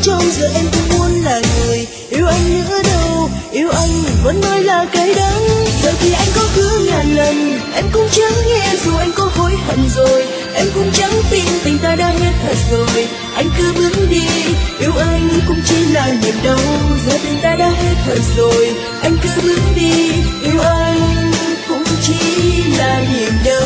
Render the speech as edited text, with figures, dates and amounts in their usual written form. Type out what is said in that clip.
trong giờ em không muốn là người yêu anh nữa đâu. Yêu anh vẫn nói là cay đắng, giờ thì anh có hứa ngàn lần em cũng chẳng nghe, dù anh có hối hận rồi em cũng chẳng tin tình ta đã hết thật rồi. Anh cứ bước đi, yêu anh cũng chỉ là niềm đau, giờ tình ta đã hết thật rồi. Anh cứ bước đi, yêu anh cũng chỉ là niềm đau.